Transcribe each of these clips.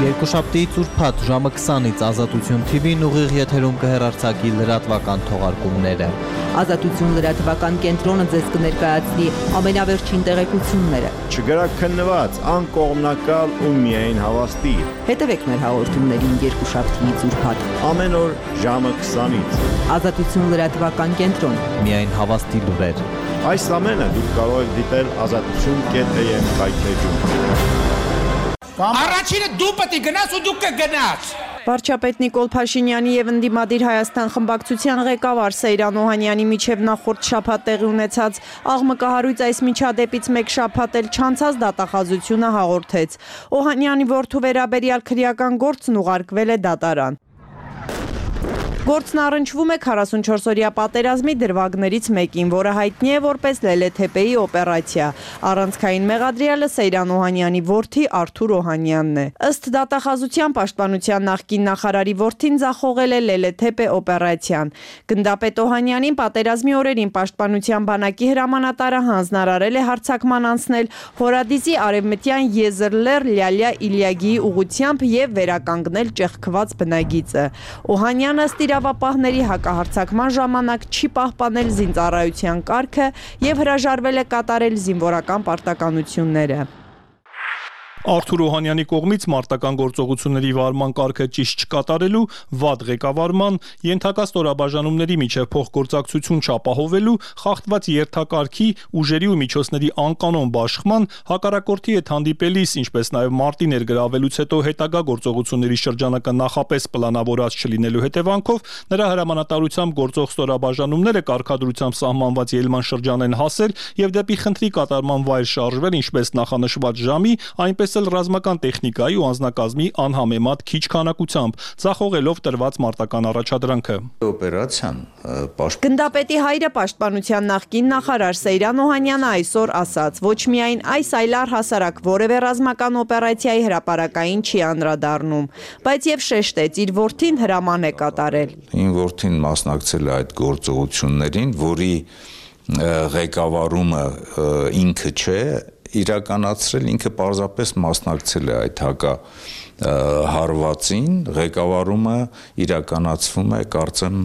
Երկուշաբթի ծուրփաթ ժամը 20-ից Ազատություն TV-ն ուղիղ եթերում կհեռարձակի լրատվական թողարկումները։ Ազատություն լրատվական կենտրոնը ձեզ կներկայացնի ամենավերջին տեղեկությունները։ Չգրաքննված, անկողմնակալ ու միայն հավաստի։ Հետևեք մեր հաղորդումներին երկուշաբթի ծուրփաթ։ Ամեն օր ժամը 20-ից։ Ազատություն լրատվական կենտրոն։ Միայն հավաստի լուրեր։ Այս ամենը դուք կարող եք դիտել azatutun.am կայքեջում։ Առաջինը դու պետք է գնաս ու դու կգնաս։ Վարչապետ Նիկոլ Փաշինյանի եւ ընդդիմադիր Հայաստան խմբակցության ղեկավար Սեյրան Օհանյանի միջև նախորդ շաբաթ տեղի ունեցած աղմկահարույց այս միջադեպից մեկ շաբաթ էլ չանցած դատախազությունը հաղորդեց։ Օհանյանի որդու վերաբերյալ քրեական գործն ուղարկվել է դատարան։ Գործն առնչվում է 44-օրյա պատերազմի դրվագներից մեկին, որը հայտնի է որպես Լելեթեպեի օպերացիա։ Առանցքային մեղադրյալը Սեյրան Օհանյանի որդի Արթուր Օհանյանն է։ Ըստ դատախազության պաշտպանության նախկին նախարարի որդին ձախողել է Լելեթեպե օպերացիան։ Գնդապետ Օհանյանին պատերազմի օրերին պաշտպանության բանակի հրամանատարը հանձնարարել է հարձակման անցնել Հորադիզի արևմտյան Եզրլեր Լյալյա Իլյագիի ուղությամբ եւ վերականգնել ճեղքված բնագիծը։ Օհանյանը իրավապահների հակահարձակման ժամանակ չի պահպանել զինծառայության կարգը եւ հրաժարվել է կատարել զինվորական պարտականությունները։ Արթուր Օհանյանի կողմից մարտական գործողությունների վարման կարգը ճիշտ չկատարելու, վատ ղեկավարման, ենթակա ստորաբաժանումների միջև փոխգործակցություն չապահովելու, խախտված երթակարգի, ուժերի ու միջոցների անկանոն բաշխման, հակառակորդի հետ հանդիպելիս, ինչպես նաև մարտի ներգրավելուց հետո հետագա գործողությունների շրջանակը նախապես պլանավորած չլինելու հետևանքով նրա հրամանատարությամբ գործող ստորաբաժանումները կարգադրությամբ սահմանված ելման շրջան են հասել եւ դեպի խնդրի կատարման վայր շարժվել, ինչպես նախանշված ժամի, այնպես ռազմական տեխնիկայի ու անձնակազմի անհամեմատ քիչ քանակությամբ, ձախողելով տրված մարտական առաջադրանքը։ Օպերացիան Գնդապետի հայրը պաշտպանության նախկին նախարար Սեյրան Օհանյանը այսօր ասաց, ոչ միայն այս, այլ առհասարակ որևէ ռազմական օպերացիայի հրապարակային չի անդրադառնում, բայց եւ շեշտեց, իր որդին հրաման է կատարել։ Իմ որդին մասնակցել է այդ գործողություններին, որի ղեկավարումը ինքը չէ իրականացրել, ինքը պարզապես մասնակցել է այդ հարվածին, ղեկավարումը իրականացվում է, կարծեմ,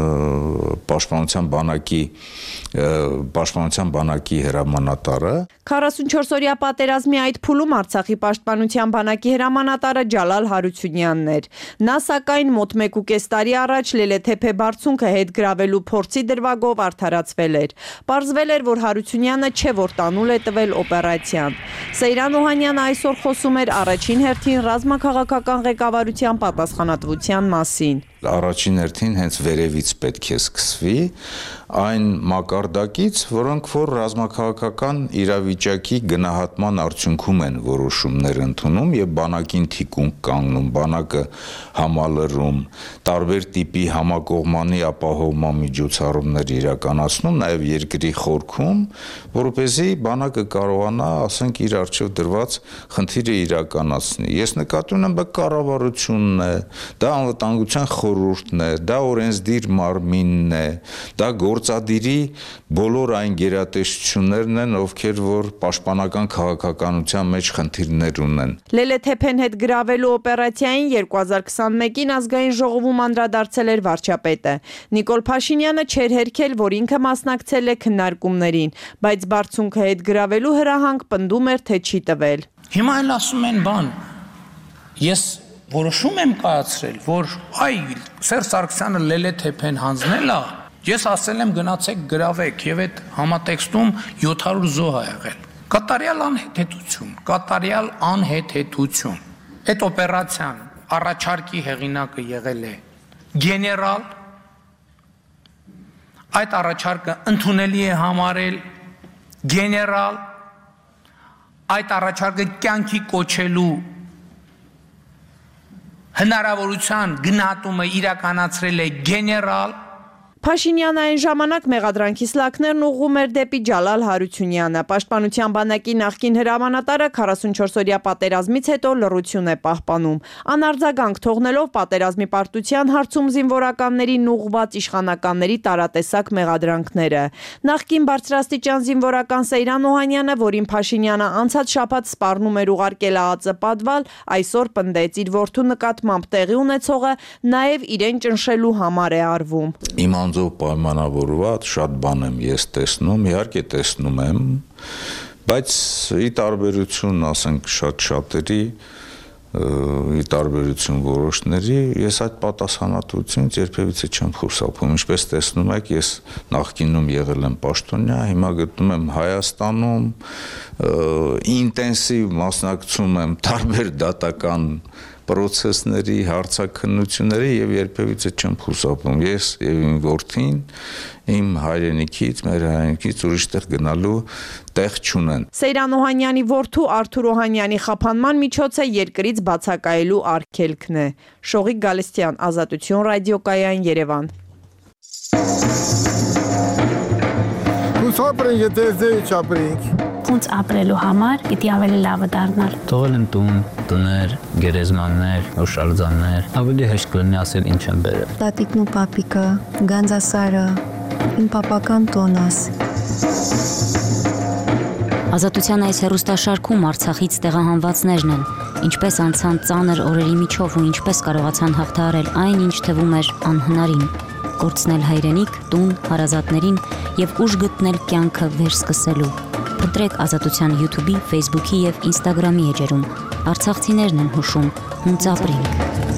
պաշտպանության բանակի հրամանատարը։ 44-օրյա պատերազմի այդ փուլում Արցախի պաշտպանության բանակի հրամանատարը Ջալալ Հարությունյանն էր։ Նա սակայն մոտ 1.5 տարի առաջ Լելեթեպե բարձունքը հետ գրավելու փորձի դրվագով արդարացվել էր։ Պարզվել էր, որ Հարությունյանը չէ, որ տանուլ է տվել օպերացիան։ Սեյրան Օհանյանը այսօր խոսում էր առաջին հերթին ռազմաքաղաքական ղեկավարության պատասխանատվության մասին։ Առաջին հերթին հենց վերևից պետք է սկսվի այն մակարդակից, որոնք որ ռազմաքաղաքական իրավիճակի գնահատման արդյունքում են որոշումներ ընդունում եւ բանակին թիկունք կանգնում, բանակը համալրում, տարբեր տիպի համակողմանի ապահովման միջոցառումներ իրականացնում, նաեւ երկրի խորքում, որովհետեւ բանակը կարողանա, ասենք, իր առջև դրված խնդիրը իրականացնի։ Ես նկատի ունեմ, դա կառավարությունն է, դա անվտանգության խորհուրդն է, դա օրենսդիր մարմինն է, դա գործադիրի բոլոր այն գերատեսչություններն են, ովքեր որ պաշտպանական քաղաքականության մեջ խնդիրներ ունեն։ Լելեթեպեն հետ գրավելու օպերացիային 2021-ին ազգային ժողովում անդրադարձել էր վարչապետը։ Նիկոլ Փաշինյանը չէր հերքել, որ ինքը մասնակցել է քննարկումներին, բայց բարձունքը հետ գրավելու հրահանգ պնդում էր, թե չի տվել։ Հիմա էլ ասում են բան։ Ես որոշում եմ կայացրել, որ Սերժ Սարգսյանը Լելեթեպեն հանձնել է, ես ասել եմ գնացեք գրավեք եւ այդ համատեքստում 700 զոհ է եղել։ Կատարյալ անհեթեթություն։ Այդ օպերացիան առաջարկի հեղինակը եղել է գեներալ, այդ առաջարկը ընդունելի է համարել գեներալ, այդ առաջարկը կյանքի կոչելու հնարավորության գնահատումը իրականացրել է գեներալ։ Փաշինյանը այն ժամանակ մեղադրանքի սլաքներն ուղղում էր դեպի Ջալալ Հարությունյանը։ Պաշտպանության բանակի նախկին հրամանատարը 44-օրյա պատերազմից հետո լռություն է պահպանում։ Անարձագանք թողնելով պատերազմի պարտության հարցում զինվորականներին ուղղված իշխանականների տարատեսակ մեղադրանքները։ Նախկին բարձրաստիճան զինվորական Սեյրան Օհանյանը, որին Փաշինյանը անցած շաբաթ սպառնում էր ուղարկել ԱԱԾ պատվալ, այսօր պնդեց իր որդու նկատմամբ տեղի ունեցողը նաև իրեն ճնշելու համար է արվում։ Իմ անձով պայմանավորված շատ բան եմ ես տեսնում, իհարկե տեսնում եմ, բայց ի տարբերություն, ասենք, շատ-շատերի, ի տարբերություն որոշների, ես այդ պատասխանատվությունից երբևիցե չեմ խուսափում։ Ինչպես տեսնում եք, ես նախկինում եղել եմ պաշտոնյա, հիմա գտնում եմ Հայաստանում, ինտենսիվ մասնակցում եմ տարբեր դատական պրոցեսների, հարցաքննությունների եւ երբևիցե չեմ խուսափում։ Ես եւ իմ որդին իմ հայրենիքից, մեր հայրենիքից ուրիշտեղ գնալու տեղ չունեն։ Սեյրան Օհանյանի որդու Արթուր Օհանյանի խափանման միջոցը երկրից բացակայելու արգելքն է։ Շողիկ Գալստյան, Ազատություն ռադիոկայան, Երևան։ Ուսապրենք, եթե ձեի չապրենք։ Ոնց ապրելու համար պիտի ավելի լավը դառնալ։ Թողել եմ տուն, տներ, գերեզմաններ, հուշարձաններ, ավելի հեշտ կլինի ասել ինչ եմ բերել։ Տատիկն ու պապիկը, Գանձասարը, իմ պապական տոնս։ Ազատության այս հեռուստաշարքում Արցախից տեղահանվածներն են, ինչպես անցան ծանր օրերի միջով ու ինչպես կարողացան հաղթահարել այն, ինչ թվում էր անհնարին։ Կորցնել հայրենիք, տուն, հարազատներին եւ ուժ գտնել կյանքը վերսկսելու։ Փնտրեք Ազատության YouTube-ի, Facebook-ի եւ Instagram-ի էջերում։ Արցախցիներն են հուշում, ոնց ապրենք։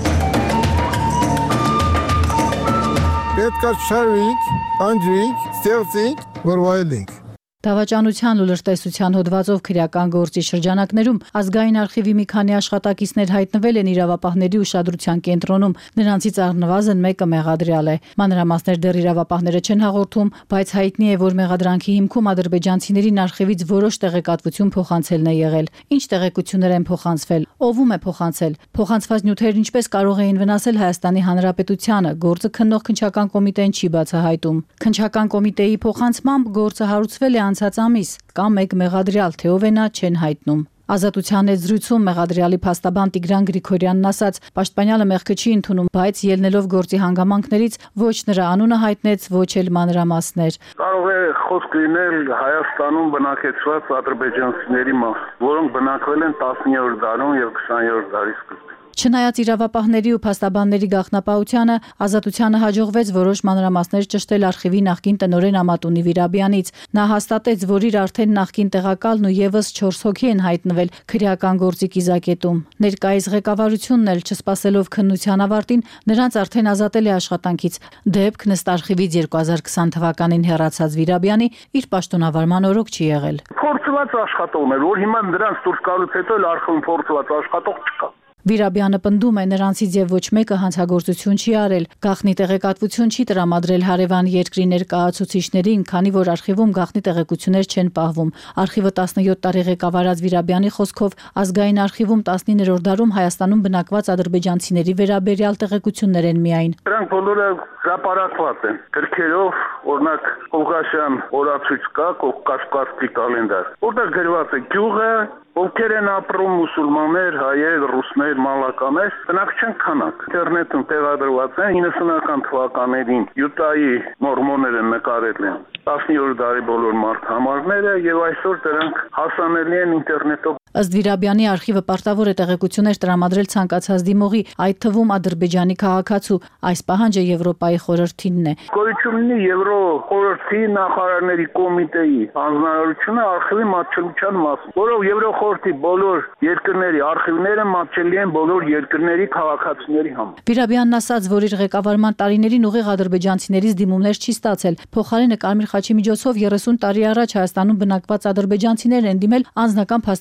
Պետք է շարվենք, անջրենք, ստեղծենք, որ վայելենք։ Դավաճանության ու լրտեսության հոդվածով քրեական գործի շրջանակներում ազգային արխիվի մի քանի աշխատակիցներ հայտնվել են իրավապահների ուշադրության կենտրոնում, նրանցից առնվազն մեկը մեղադրյալ է։ Մանրամասներ դեռ իրավապահները չեն հաղորդում, բայց հայտնի է, որ մեղադրանքի հիմքում ադրբեջանցիներին արխիվից որոշ տեղեկատվություն փոխանցելն է եղել։ Ինչ տեղեկություններ են փոխանցվել, ով է փոխանցել, փոխանցված նյութերն ինչպես կարող էին վնասել Հայաստանի Հանրապետությանը, գործը քննող քննչական կոմիտեն չի բացահայտում։ Քննչական կոմիտեի փոխանցմամբ գործը հարուցվել է անցած ամիս, կամ մեկ մեղադրյալ, թե ով է նա, չեն հայտնում։ Ազատության հետ զրույցում մեղադրյալի փաստաբան Տիգրան Գրիգորյանն ասաց, պաշտպանյալը մեղքը չի ընդունում, բայց ելնելով գործի հանգամանքներից ոչ նրա անունը հայտնեց, ոչ էլ մանրամասներ։ Կարող է խոսք լինել Հայաստանում բնակեցված ադրբեջանցիների մաս, որոնք բնակվել են 19-րդ դարում եւ 20-րդ դարի սկզբին։ Չնայած իրավապահների ու փաստաբանների գաղտնապահությանը, Ազատությանը հաջողվեց որոշ մանրամասներ ճշտել արխիվի նախկին տնօրեն Ամատունի Վիրաբյանից։ Նա հաստատեց, որ իր արդեն նախկին տեղակալն ու եւս 4 հոգի են հայտնվել քրեական գործի կիզակետում։ Ներկայիս ղեկավարությունն էլ չսպասելով քննության ավարտին, նրանց արդեն ազատել է աշխատանքից։ Դեպք ըստ արխիվից 2020 թվականին հեռացած Վիրաբյանի իր պաշտոնավարման օրոք չի եղել։ Փորձված աշխատողներ, որ հիմա նրանց դուրս գալուց հետո էլ արխիվում փորձված աշխատող չկա։ Վիրաբյանը պնդում է, նրանցից եւ ոչ մեկը հանցագործություն չի արել, գաղտնի տեղեկատվություն չի տրամադրել հարևան երկրի ներկայացուցիչներին, քանի որ արխիվում գաղտնի տեղեկություններ չեն պահվում։ Արխիվը 17 տարի ղեկավարած Վիրաբյանի խոսքով ազգային արխիվում 19-րդ դարում Հայաստանում բնակված ադրբեջանցիների վերաբերյալ տեղեկություններ են միայն։ Դրանք բոլորը հրապարակված են գրքերով, օրինակ Կովկասյան օրացույց կա, Կովկասկի կալենդար, որտեղ գրված է գյուղը, ովքեր են ապրում մուսուլմաններ, հայեր, ռուսներ, մալականներ, բնակ չեն քանակ։ Ինտերնետում տեղադրված են 90-ական թվականներին Յուտայի մորմոնները նկարել են 17-րդ դարի բոլոր մարդահամարները եւ այսօր դրանք հասանելի են ինտերնետով։ Ըստ Վիրաբյանի արխիվը պարտավոր է տեղեկություններ տրամադրել ցանկացած դիմողի, այդ թվում Ադրբեջանի քաղաքացու։ Այս պահանջը Եվրոպայի խորհրդինն է։ Գոյություն ունի Եվրո խորհրդի նախարարների կոմիտեի հանձնարարությունը արխիվի մատչելիության մասին, որով Եվրո խորհրդի բոլոր երկրների արխիվները մատչելի են բոլոր երկրների քաղաքացիների համար։ Վիրաբյանն ասաց, որ իր ղեկավարման տարիներին ուղիղ ադրբեջանցիներից դիմումներ չի ստացել։ Փոխարենը Կարմիր խաչի միջոցով 30 տարի առաջ Հայաստանում բնակված ադրբեջանցիներ են դիմել անձնական փաստաթղթերի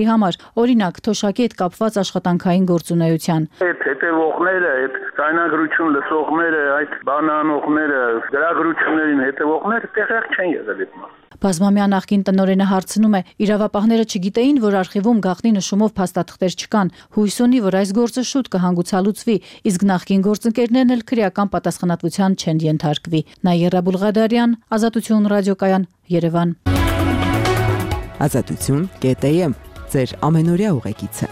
աշխատողների համար, օրինակ թոշակի հետ կապված աշխատանքային գործունեության։ Այդ հետևողները, այդ ծայնագրություն լսողները, այդ բանանողները, գրագրություններին հետևողները տեղյակ չեն եղել այդ մասը։ Բազմամյա նախկին տնօրենը հարցնում է, իրավապահները չգիտեին, որ արխիվում գաղտնի նշումով փաստաթղթեր չկան, հույս ունի, որ այս գործը շուտ կհանգուցալուծվի, իսկ նախկին գործընկերներն էլ քրեական պատասխանատվության չեն ենթարկվի։ Նայերա Բուլղադարյան, Ազատություն ռադիոկայան, Երևան։ Ազատություն.am ձեր ամենօրյա ուղեկիցը։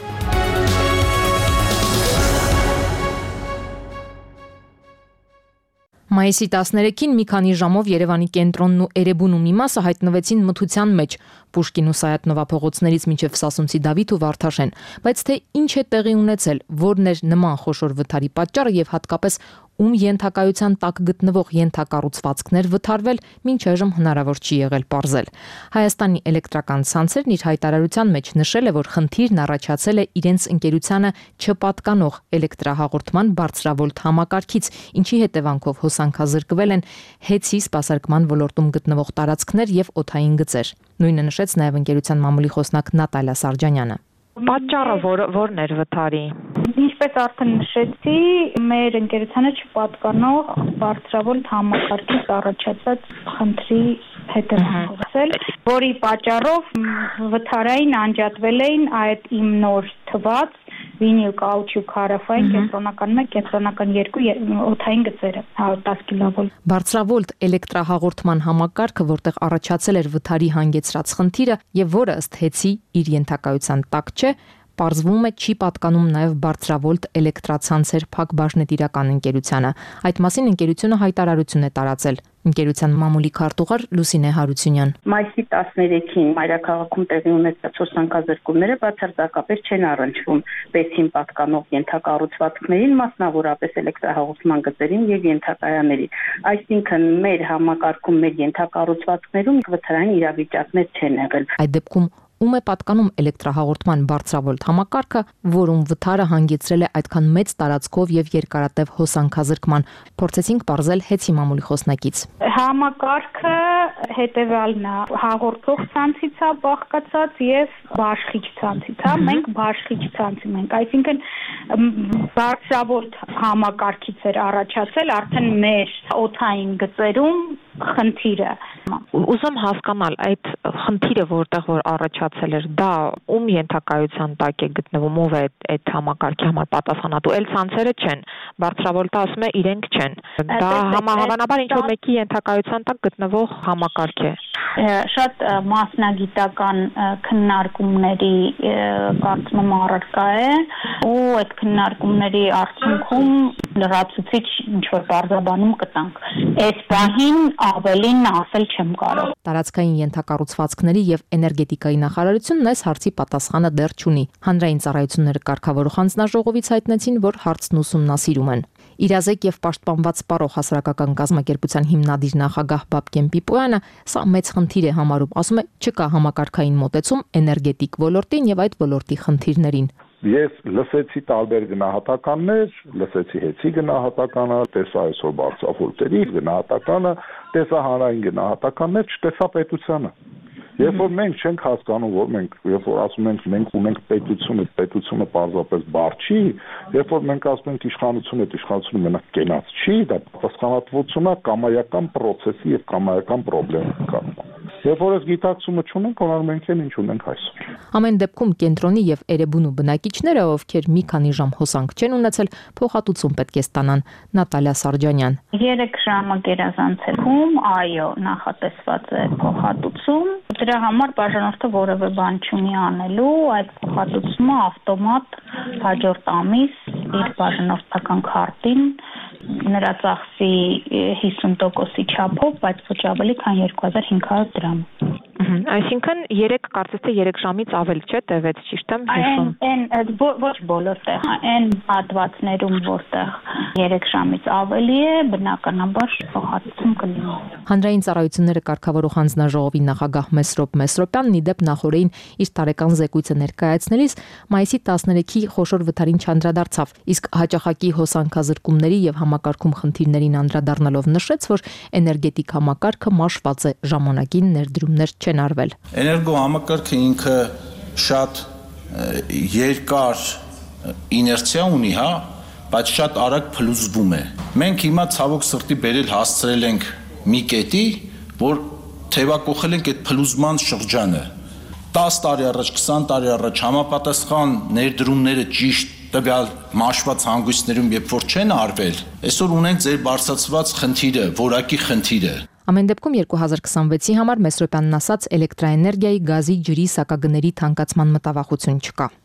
Մայիսի 13-ին մի քանի ժամով Երևանի կենտրոնն ու Էրեբունու մի մասը հայտնվեցին մթության մեջ, Պուշկին ու Սայաթ-Նովա փողոցներից մինչև Սասունցի Դավիթ ու Վարդաշեն, բայց թե ինչ է տեղի ունեցել, որն էր նման խոշոր վթարի պատճառը եւ հատկապես ում ենթակայության տակ գտնվող ենթակառուցվածքներ վթարվել, մինչեժմ հնարավոր չի եղել պարզել։ Հայաստանի էլեկտրական ցանցերն իր հայտարարության մեջ նշել է, որ խնդիրն առաջացել է իրենց ընկերությանը չպատկանող էլեկտրահաղորդման բարձրավոլտ համակարգից, ինչի հետևանքով հոսանքազրկվել են հեծի սպասարկման ոլորտում գտնվող տարածքներ եւ օդային գծեր։ Նույնը նշեց նաեւ ընկերության մամուլի խոսնակ Նատալիա Սարջանյանը։ Պատճառը որն էր վթարի։ Ինչպես արդեն նշեցի, մեր ընկերությանը չպատկանող բարձրավոլտ համակարգից առաջացած խնդրի հետևանքով, որի պատճառով վթարային անջատվել էին այդ իմ նոր թված վինիլ կաուչուկ հարավային կենտրոնական 1, կենտրոնական 2 օդային գծերը 110 կիլովոլտ։ Բարձրավոլտ էլեկտրահաղորդման համակարգը, որտեղ առաջացել էր վթարի հանգեցրած խնդիրը եւ որը ըստ հեծի իր ենթակայության տակ չէ, պարզվում է չի պատկանում նաև բարձրավոլտ էլեկտրացանցեր փակ բաժնետիրական ընկերությանը։ Այդ մասին ընկերությունը հայտարարություն է տարածել։ Ընկերության մամուլի քարտուղար Լուսինե Հարությունյան։ Մայիսի 13-ին մայրաքաղաքում տեղի ունեցած հոսանքազրկումները բացարձակապես չեն առնչվում ՊԵՍ-ին պատկանող ենթակառուցվածքներին, մասնավորապես էլեկտրահաղորդման գծերին եւ ենթակայաններին։ Այսինքն մեր համակարգում, մեր ենթակառուցվածքներում վթարային իրավիճակներ չեն եղել։ Այդ դեպքում ում է պատկանում էլեկտրահաղորդման բարձրավոլտ համակարգը, որում վթարը հանգեցրել է այդքան մեծ տարածքով եւ երկարատև հոսանքազրկման։ Փորձեցինք պարզել հեծի մամուլի խոսնակից։ Համակարգը հետեւյալն է, հաղորդող ցանցից է բաղկացած եւ բաշխիչ ցանցից է։ Մենք բաշխիչ ցանցում ենք, այսինքն բարձրավոլտ համակարգից էր առաջացել արդեն մեր օդային գծերում խնդիրը։ Ուզում հասկանալ այդ խնդիրը որտեղ որ առաջացել էր, դա ում ենթակայության տակ է գտնվում, ով է այդ համակարգի համար պատասխանատու։ Էլ ցանցերը չեն, բարձրավոլտը ասում է իրենք չեն։ Դա համահավանաբար ինչ որ մեկի ենթակայության տակ գտնվող համակարգ է։ Շատ մասնագիտական քննարկումների կարծում առարկա է ու այդ քննարկումների արդյունքում լրացուցիչ ինչ որ բարձրաբանում կտանք։ Այս պահին ավելին ասել չեմ կարող։ Տարածքային ենթակառուցվածքների եւ էներգետիկայի նախարարությունն այս հարցի պատասխանը դեռ չունի։ Հանրային ծառայությունները կարգավորող հանձնաժողովից հայտնեցին, որ հարցն ուսումնասիրում են։ Իրազեկ եւ պաշտպանված սպառող հասարակական կազմակերպության հիմնադիր նախագահ Բաբկեն Պիպոյանը սա մեծ խնդիր է համարում, ասում է չկա համակարգային մոտեցում էներգետիկ ոլորտին եւ այդ ոլորտի խնդիրներին։ Ես լսեցի տարբեր գնահատականներ, լսեցի հեծի գնահատականը, տեսա այսօր բարձրավոլտերի գնահատականը, տեսա հանրային գնահատականներ, չտեսա պետությանը։ Երբ որ մենք չենք հասկանում, որ երբ որ ասում ենք մենք ունենք պետությունը պարզապես բառ չի, երբ որ մենք ասում ենք իշխանությունը մենակ կենաց չի, դա պատասխանատվություն է կամայական process-ի եւ կամայական խնդրի կարգում։ Երբ որ այս գիտակցումը չունենք, onlar մենք էլ ինչ ունենք այսօր։ Ամեն դեպքում կենտրոնի եւ Էրեբունու բնակիչները, ովքեր մի քանի ժամ հոսանք չեն ունեցել, փոխհատուցում պետք է ստանան։ Նատալիա Սարջանյան։ 3 ժամը գերազանցելքում, այո, նախատեսված է փոխհատուցում։ Դրա համար բաժանորդը որևէ բան չունի անելու, այդ փոխհատուցումը ավտոմատ հաջորդ ամիս իր բաժանորդական քարտին նրա ծախսի 50%-ի չափով, բայց ոչ ավելի քան 2500 դրամ։ Այսինքն 3 կարծես թե 3 ժամից ավել չէ տևեց, ճիշտ եմ հիշում։ Ոչ բոլոր տեղ, այն հատվածներում, որտեղ 3 ժամից ավելի է, բնականաբար փոխհատուցում կլինի։ Հանրային ծառայությունները կարգավորող հանձնաժողովի նախագահ Մեսրոպ Մեսրոպյանն ի դեպ նախորդին իր տարեկան զեկույցը ներկայացնելիս մայիսի 13-ի խոշոր վթարին չանդրադարձավ, իսկ հաճախակի հոսանքազրկումների եւ համակարգում խնդիրներին անդրադառնալով նշեց, որ էներգետիկ համակարգը մաշված է, ժամանակին ներդրումներ չեն արվել։ Էներգո համակարգը ինքը շատ երկար իներցիա ունի, հա, բայց շատ արագ փլուզվում է։ Մենք հիմա ցավոք սրտի բերել հասցրել ենք մի կետի, որ թևակողել ենք այդ փլուզման շրջանը։ 10 տարի առաջ, 20 տարի առաջ համապատասխան ներդրումները ճիշտ տվյալ մաշված հանգույցներում երբ որ չեն արվել, այսօր ունենք ձեր բարձրացված խնդիրը, որակի խնդիրը։ Ամեն դեպքում 2026-ի համար Մեսրոպյանն ասաց էլեկտրաէներգիայի, գազի, ջրի, սակագների թանկացման մտավախություն չկա։